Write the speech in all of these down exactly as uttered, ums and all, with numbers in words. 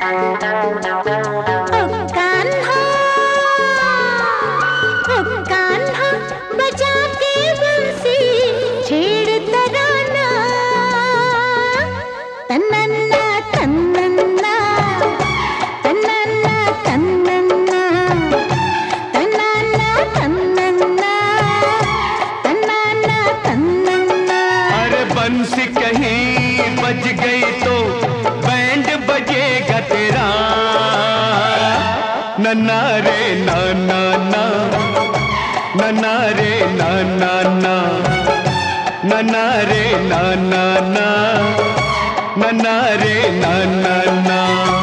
बंसी कहीं बज गई तो बैंड बजेगा तेरा, नन्ना रे ना ना ना, नन्ना रे ना ना ना, नन्ना रे ना ना ना, नन्ना रे ना ना ना।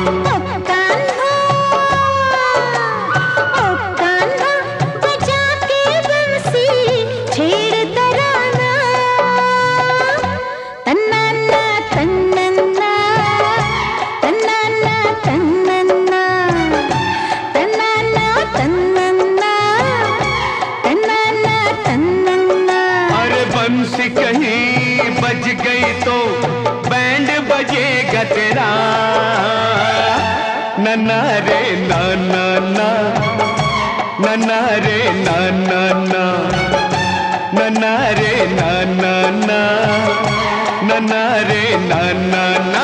बंसी कहीं बज गई तो बैंड बजेगा तेरा, नन्ना रे ना ना ना, नन्ना रे ना ना ना, नन्ना रे ना ना ना, नन्ना रे ना ना ना।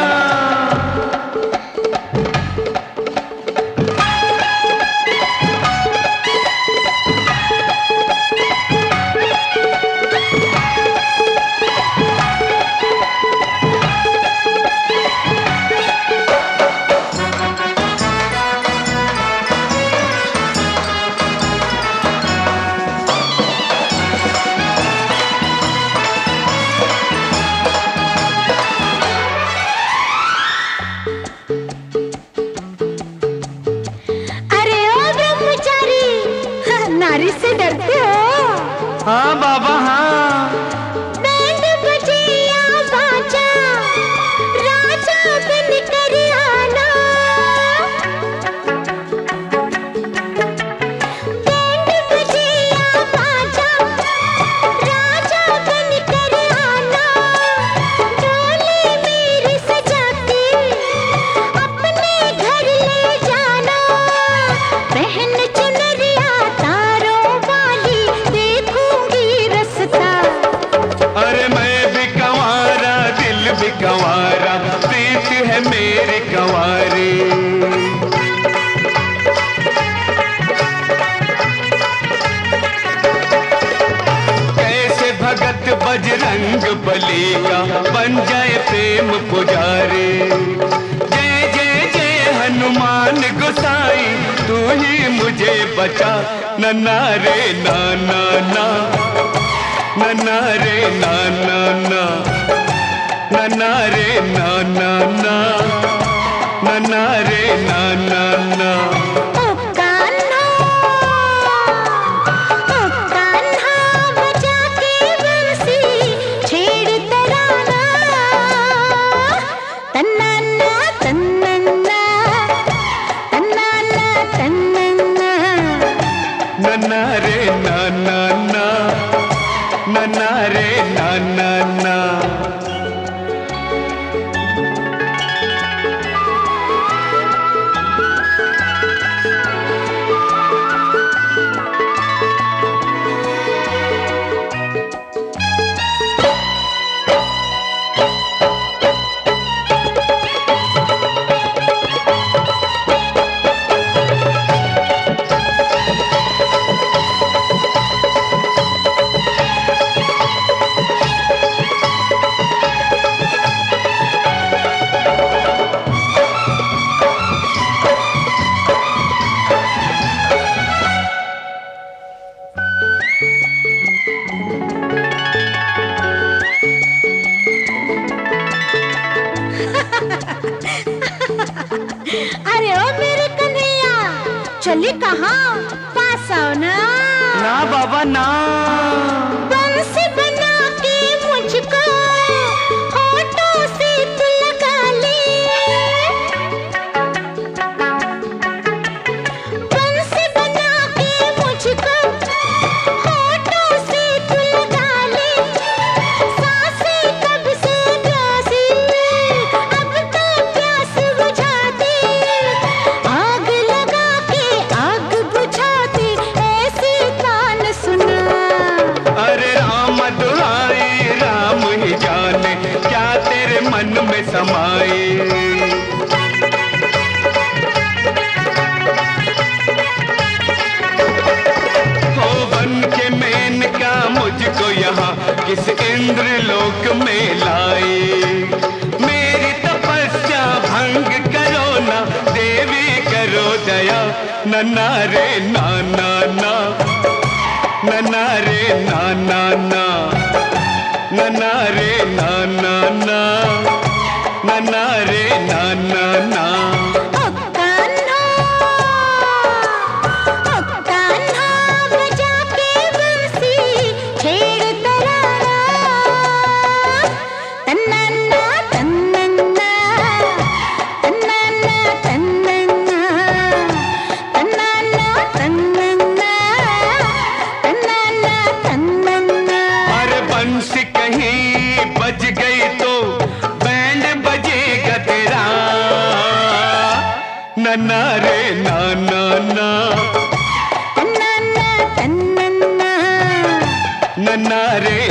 नारी से डरते हो? हाँ बाबा हाँ। बैंड बजे या बाजा, राजा बन कर आना। बैंड बजे या बाजा, राजा बन कर आना। डोली मेरी सजा के अपने घर ले जाना। बहन चुनरिया अरे मैं भी कंवारा, दिल भी कंवारा, प्रीत है मेरी कंवारी। कैसे भगत बजरंग बली का बन जाए प्रेम पुजारी। जय जय जय हनुमान गोसाई, तू ही मुझे बचा, नन्ना रे ना ना ना, नन्ना रे ना ना ना, नन्ना रे ना ना ना, नन्ना रे ना ना ना। नन्ना रे ना ना ना, नन्ना रे ना ना ना। अरे ओ मेरे कन्हैया, चली कहाँ? पास आओ ना। ना बाबा ना। बंसी बना के मुझको होठों से तू लगा ले। बंसी बना के मुझको होठों से तू लगा ले। सांसें कब से प्यासी, अब तो प्यास बुझा दे। దయా నన్నా రే నా నా నా నన్నా రే నా నా నా నన్నా రే నా నా నా నన్నా రే నా నా నా बज गई तो बैंड बजेगा तेरा नन्ना रे ना ना ना नन्ना रे